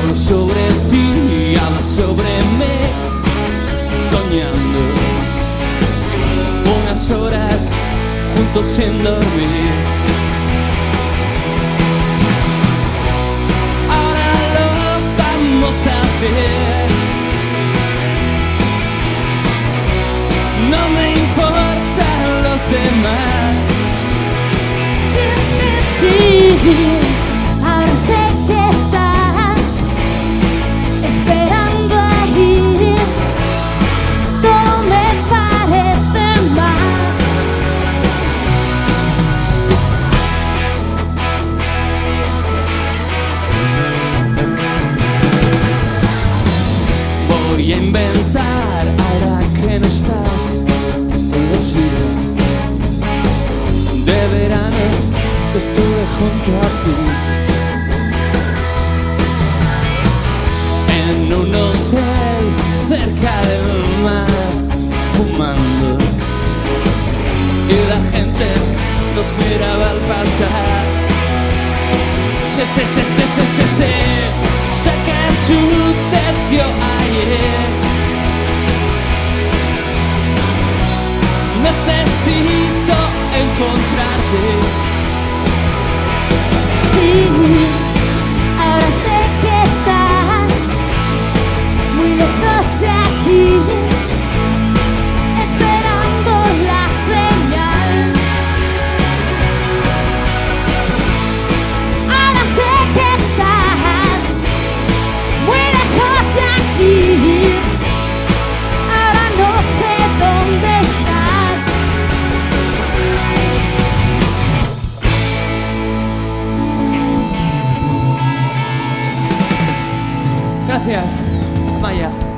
Hablo sobre ti, hablas sobre mí, soñando unas horas juntos sin dormir. Ahora lo vamos a hacer. No me importan los demás. Sí, ahora sé que estás esperando ahí. Todo me parece más. Voy a inventar ahora que no estás en los días de verano que estuve junto a ti. En un hotel cerca del mar, fumando, y la gente nos miraba al pasar. Sí, sí, sí, sí, sí, sí, sí. Sé que sucedió ayer. Necesito encontrarte. Sí, ahora sé que estás muy lejos de aquí, esperando la señal. Ahora sé que estás muy lejos de aquí. Ahora no sé dónde estás. Gracias, Maya.